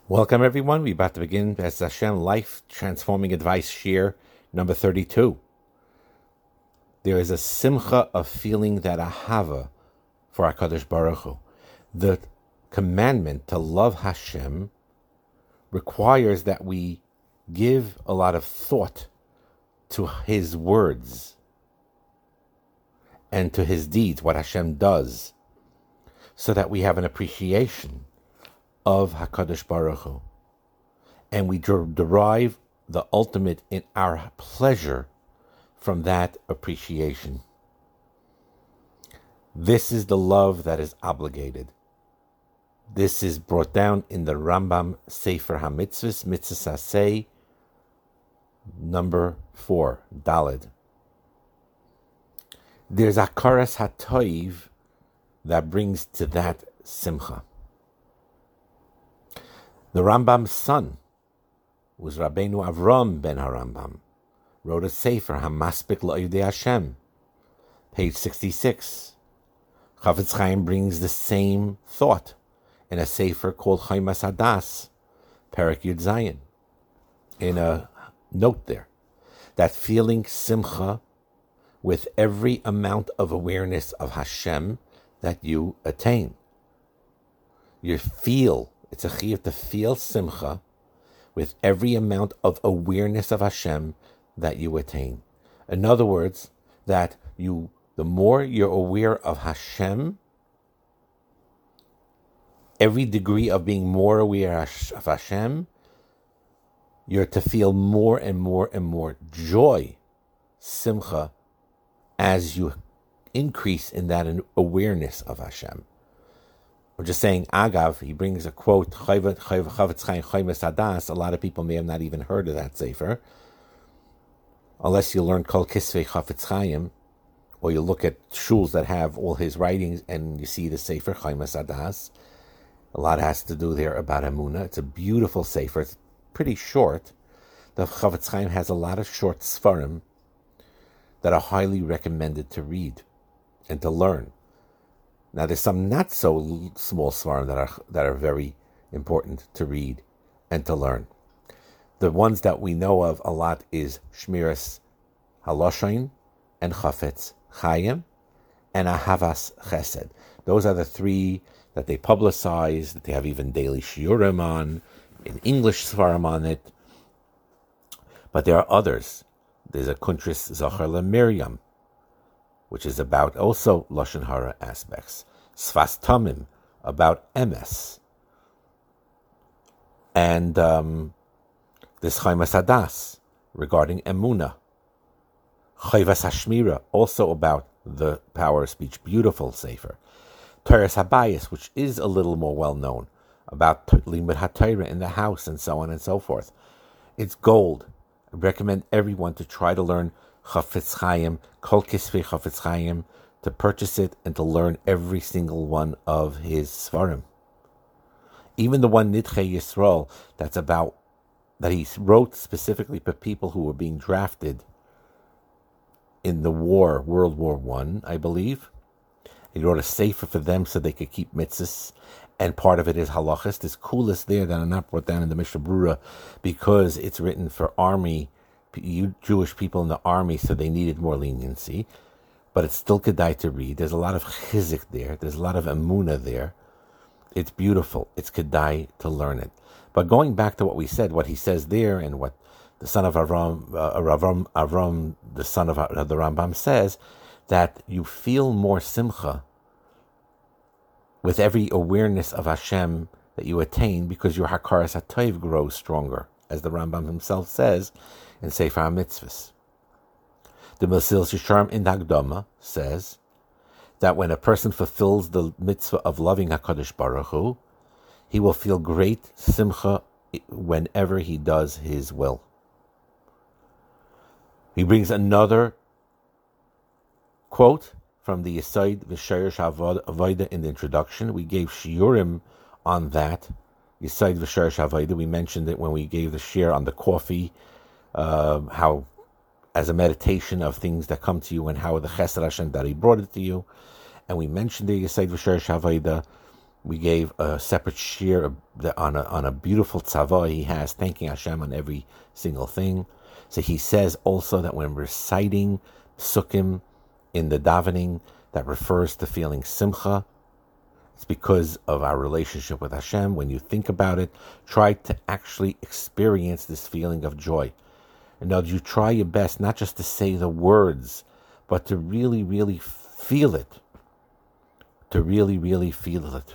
Welcome, everyone. We're about to begin B'ez Hashem Life Transforming Advice Shir number 32. There is a simcha of feeling that ahava for HaKadosh Baruch Hu. The commandment to love Hashem requires that we give a lot of thought to His words and to His deeds, what Hashem does, so that we have an appreciation of HaKadosh Baruch Hu. And we derive the ultimate in our pleasure from that appreciation. This is the love that is obligated. This is brought down in the Rambam Sefer HaMitzvahs, Mitzvahs Aseh, number 4, Daled. There's Akaras HaToiv that brings to that simcha. The Rambam's son was Rabbeinu Avram ben HaRambam, wrote a Sefer, Hamaspik La'Yidei Hashem, page 66. Chafetz Chaim brings the same thought in a Sefer called Chaimas Hadas, Perek Yud Zayin, in a note there, that feeling simcha with every amount of awareness of Hashem that you attain. You feel, it's a chiyuv to feel simcha with every amount of awareness of Hashem that you attain. In other words, that the more you're aware of Hashem, every degree of being more aware of Hashem, you're to feel more and more and more joy, simcha, as you increase in that awareness of Hashem. We're just saying, Agav, he brings a quote, Chafetz Chaim Chaimas Hadas. A lot of people may have not even heard of that sefer, unless you learn Kol Kisvei Chafetz Chaim, or you look at shuls that have all his writings and you see the sefer Chaimas Hadas. A lot has to do there about Emunah. It's a beautiful sefer. It's pretty short. The Chafetz Chaim has a lot of short svarim that are highly recommended to read and to learn. Now, there's some not so small svarim that are very important to read and to learn. The ones that we know of a lot is Shmiras Haloshain and Chafetz Chaim and Ahavas Chesed. Those are the three that they publicize, that they have even daily shiurim on, in English svarim on it. But there are others. There's a Kuntris Zachar LeMiriam, which is about also Lashon Hara aspects. Sfas Tamim, about Emes. And this Chaimas Hadas, regarding Emunah. Chayvas Hashmira, also about the power of speech. Beautiful sefer. Teres Habayis, which is a little more well-known, about Limud HaTorah in the house, and so on and so forth. It's gold. I recommend everyone to try to learn Chafetz Chaim, Kol Kisvei Chafetz Chaim, to purchase it and to learn every single one of his svarim. Even the one Nidchei Yisrael, that he wrote specifically for people who were being drafted in the war, World War I believe. He wrote a sefer for them so they could keep mitzvahs, and part of it is halachas. There's coolest there that are not brought down in the Mishnah Brura because it's written for army, Jewish people in the army, so they needed more leniency. But it's still kedai to read. There's a lot of chizik there. There's a lot of emunah there. It's beautiful. It's kedai to learn it. But going back to what we said, what he says there, and what the son of Avram, the son of the Rambam says, that you feel more simcha with every awareness of Hashem that you attain, because your hakaras hatov grows stronger, as the Rambam himself says in Sefer HaMitzvahs. The Mesilas Yesharim in Hagdama says that when a person fulfills the mitzvah of loving HaKadosh Baruch Hu, he will feel great simcha whenever he does his will. He brings another quote from the Yesod V'Shayrish Avodah in the introduction. We gave shiurim on that. Yesod V'Shayrish Avodah, we mentioned it when we gave the shir on the coffee, how as a meditation of things that come to you and how the Chesed Hashem that He brought it to you. And we mentioned the Yesod V'Shayrish Avodah We gave a separate shir on a beautiful tzavah he has, thanking Hashem on every single thing. So he says also that when reciting psukim in the davening, that refers to feeling simcha. It's because of our relationship with Hashem. When you think about it, try to actually experience this feeling of joy. And now you try your best not just to say the words, but to really, really feel it. To really, really feel it.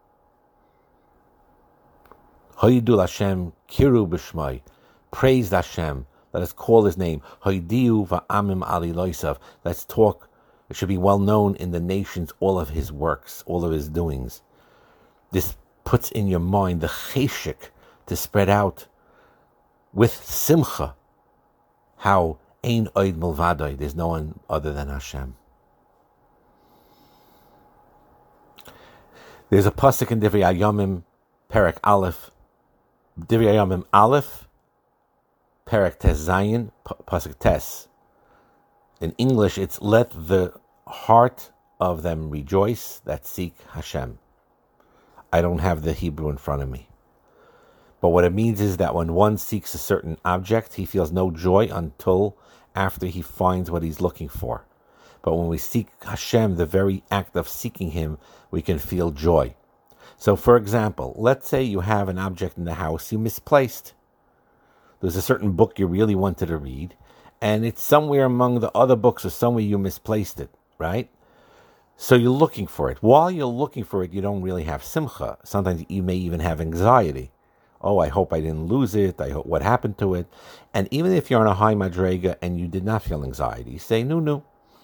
Hoidul Hashem, Kiru B'Shmai. Praise Hashem. Let us call His name. Hoidiu va'amim ali loisav. Let's talk. It should be well known in the nations, all of His works, all of His doings. This puts in your mind the cheshik to spread out with simcha. How ein oid milvadoi. There's no one other than Hashem. There's a pasuk in Divrei Hayomim, Perek Aleph. Divrei Hayomim Aleph, Perek Tes Zayin, pasuk Tes. In English, it's let the heart of them rejoice that seek Hashem. I don't have the Hebrew in front of me. But what it means is that when one seeks a certain object, he feels no joy until after he finds what he's looking for. But when we seek Hashem, the very act of seeking Him, we can feel joy. So, for example, let's say you have an object in the house you misplaced. There's a certain book you really wanted to read, and it's somewhere among the other books or somewhere you misplaced it, right? So you're looking for it. While you're looking for it, you don't really have simcha. Sometimes you may even have anxiety. Oh, I hope I didn't lose it. I hope what happened to it. And even if you're on a high madrega and you did not feel anxiety, you say, no.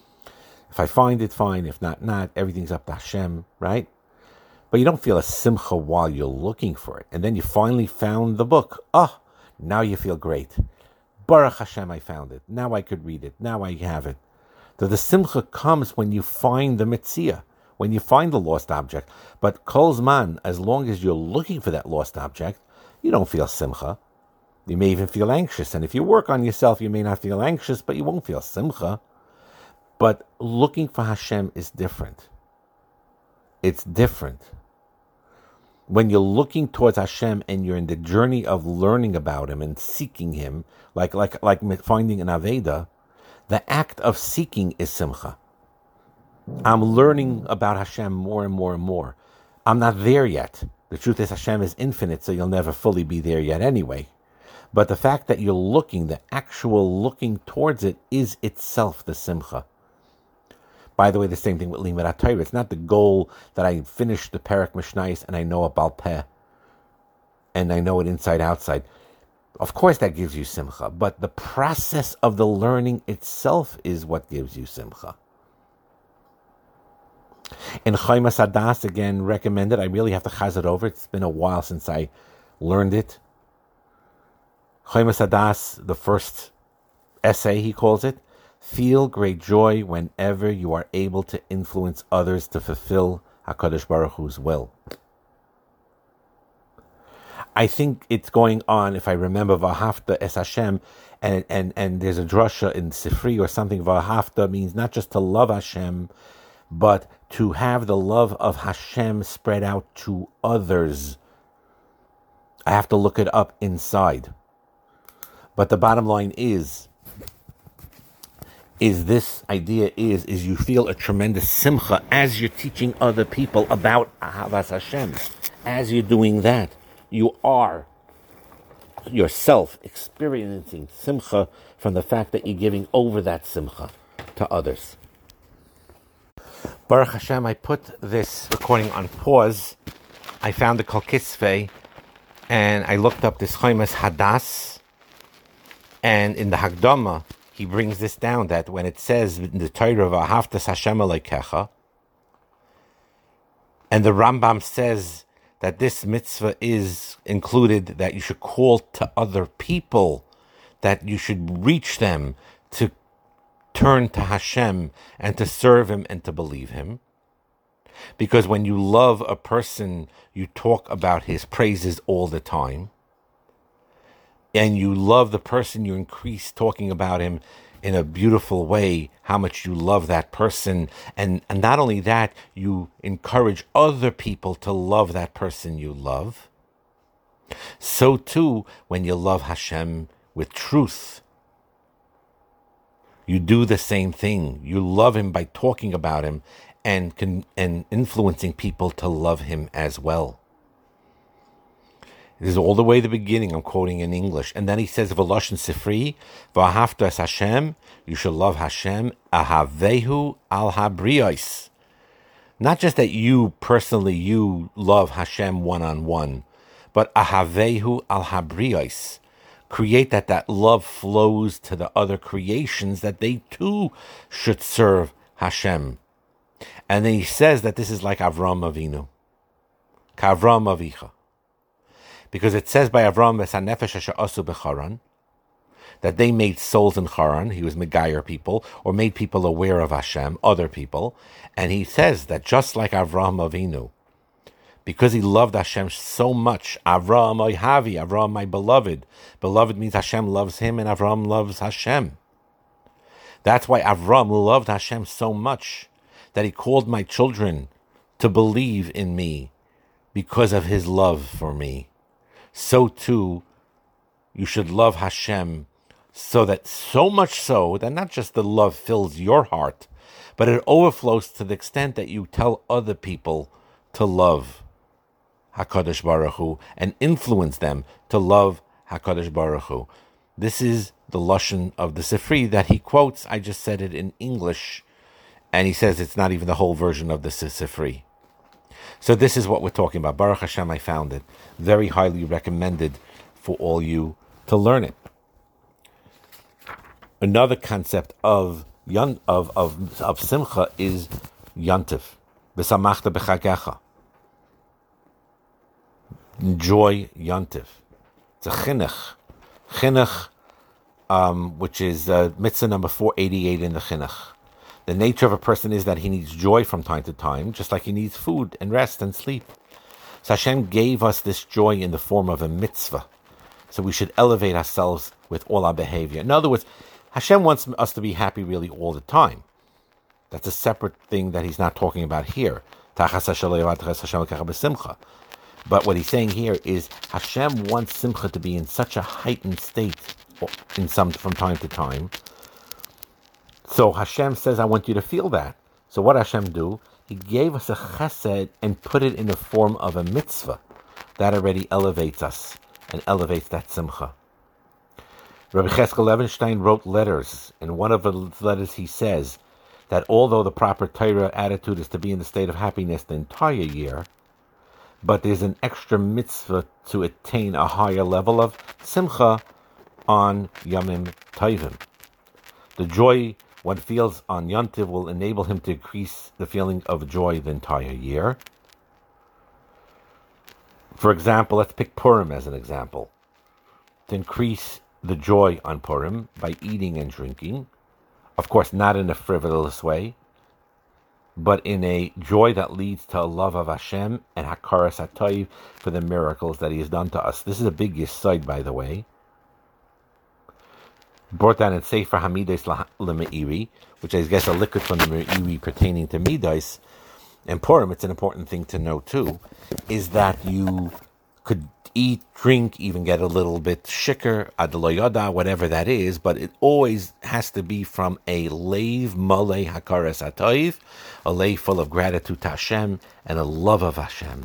If I find it, fine. If not, not. Everything's up to Hashem, right? But you don't feel a simcha while you're looking for it. And then you finally found the book. Now you feel great. Baruch Hashem, I found it. Now I could read it. Now I have it. The simcha comes when you find the mitzvah, when you find the lost object. But kol zman, as long as you're looking for that lost object, you don't feel simcha. You may even feel anxious. And if you work on yourself, you may not feel anxious, but you won't feel simcha. But looking for Hashem is different. It's different. When you're looking towards Hashem and you're in the journey of learning about Him and seeking Him, like finding an Aveda, the act of seeking is simcha. I'm learning about Hashem more and more and more. I'm not there yet. The truth is Hashem is infinite, so you'll never fully be there yet anyway. But the fact that you're looking, the actual looking towards it, is itself the simcha. By the way, the same thing with Limud HaTorah. It's not the goal that I finish the Perek Mishnayos and I know a Baal Peh and I know it inside outside. Of course that gives you simcha, but the process of the learning itself is what gives you simcha. In Chaimas Hadas, again, recommended. I really have to chaz it over. It's been a while since I learned it. Chaimas Hadas, the first essay, he calls it, feel great joy whenever you are able to influence others to fulfill HaKadosh Baruch Hu's will. I think it's going on, if I remember, V'ahavta es Hashem, and there's a drasha in Sifri or something. V'ahavta means not just to love Hashem, but to have the love of Hashem spread out to others. I have to look it up inside. But the bottom line is this idea is you feel a tremendous simcha as you're teaching other people about Ahavas Hashem. As you're doing that, you are yourself experiencing simcha from the fact that you're giving over that simcha to others. Baruch Hashem, I put this recording on pause. I found the Kol Kisvei, and I looked up this Chaimas Hadas, and in the Hagdama, he brings this down, that when it says in the Torah of Ahavtas Hashem Elokecha, and the Rambam says that this mitzvah is included, that you should call to other people, that you should reach them to turn to Hashem and to serve Him and to believe Him. Because when you love a person, you talk about his praises all the time. And you love the person, you increase talking about him in a beautiful way how much you love that person. And not only that, you encourage other people to love that person you love. So too, when you love Hashem with truth, you do the same thing. You love him by talking about him and influencing people to love him as well. This is all the way the beginning. I'm quoting in English. And then he says, V'loshen Sifri, v'ahavta es Hashem, you shall love Hashem, ahavehu al habriyos. Not just that you personally, you love Hashem one-on-one, but ahavehu al habriyos. Create that love flows to the other creations, that they too should serve Hashem. And then he says that this is like Avram Avinu. Kavram Avicha. Because it says by Avram that they made souls in Haran. He was Megayer people, or made people aware of Hashem, other people. And he says that just like Avram Avinu, because he loved Hashem so much, Avram Oihavi, Avram my beloved. Beloved means Hashem loves him and Avram loves Hashem. That's why Avram loved Hashem so much that he called my children to believe in me because of his love for me. So too, you should love Hashem so much so that not just the love fills your heart, but it overflows to the extent that you tell other people to love HaKadosh Baruch Hu and influence them to love HaKadosh Baruch Hu. This is the Lashon of the Sifri that he quotes. I just said it in English, and he says it's not even the whole version of the Sifri. So this is what we're talking about. Baruch Hashem, I found it. Very highly recommended for all you to learn it. Another concept of Simcha is Yantiv. V'samachta b'chagecha. Enjoy Yantiv. It's a chinuch. Chinuch, which is mitzvah number 488 in the chinuch. The nature of a person is that he needs joy from time to time, just like he needs food and rest and sleep. So Hashem gave us this joy in the form of a mitzvah. So we should elevate ourselves with all our behavior. In other words, Hashem wants us to be happy really all the time. That's a separate thing that he's not talking about here. But what he's saying here is Hashem wants Simcha to be in such a heightened state from time to time. So Hashem says, I want you to feel that. So what Hashem do? He gave us a chesed and put it in the form of a mitzvah. That already elevates us and elevates that simcha. Rabbi Cheskel Levenstein wrote letters. In one of the letters he says that although the proper Torah attitude is to be in the state of happiness the entire year, but there's an extra mitzvah to attain a higher level of simcha on Yamim Tovim. The joy one feels on Yantiv will enable him to increase the feeling of joy the entire year. For example, let's pick Purim as an example. To increase the joy on Purim by eating and drinking, of course not in a frivolous way, but in a joy that leads to a love of Hashem and Hakaras HaTov for the miracles that he has done to us. This is a big yesod, by the way. Brought down in Sefer Hamidos LeMeiri, which I guess a liquid from the Meiri pertaining to Midos. And Purim, it's an important thing to know too, is that you could eat, drink, even get a little bit shikr, adloyada, whatever that is, but it always has to be from a leiv malei hakaras hatov, a leiv full of gratitude to Hashem and a love of Hashem.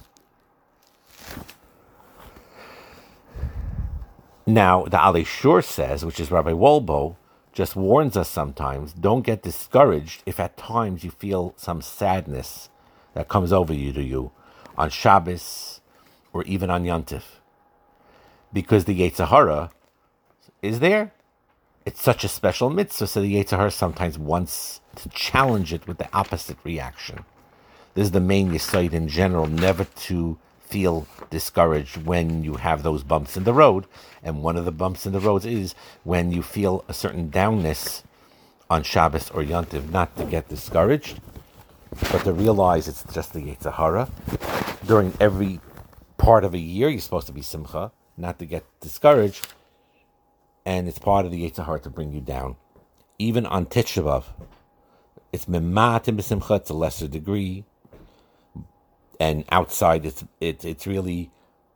Now, the Alei Shur says, which is Rabbi Wolbo, just warns us sometimes, don't get discouraged if at times you feel some sadness that comes over you on Shabbos or even on Yantif. Because the Yetzer Hara is there. It's such a special mitzvah, so the Yetzer Hara sometimes wants to challenge it with the opposite reaction. This is the main yesod in general, never to feel discouraged when you have those bumps in the road. And one of the bumps in the road is when you feel a certain downness on Shabbos or Yantiv, not to get discouraged, but to realize it's just the Yetzer Hara. During every part of a year, you're supposed to be simcha, not to get discouraged, and it's part of the Yetzer Hara to bring you down. even on Tisha B'Av. It's mimatim b'simcha, it's a lesser degree, and outside it's really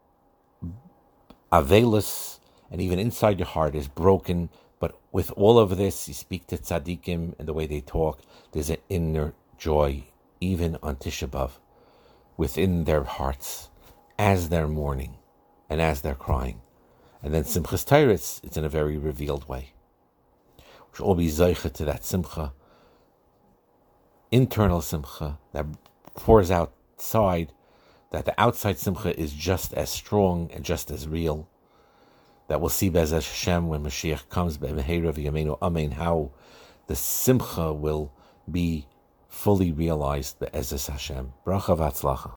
avelus, and even inside your heart is broken. But with all of this, you speak to tzaddikim and the way they talk, there's an inner joy, even on Tisha B'Av, within their hearts, as they're mourning and as they're crying. And then Simchas Torah, it's in a very revealed way. We should all be zeicha to that simcha, internal simcha that pours outside, that the outside simcha is just as strong and just as real. That we'll see Be'ez Hashem when Mashiach comes, Be'meheira v'yameinu amen, how the simcha will be fully realized, Be'ez Hashem. Bracha v'atzlacha.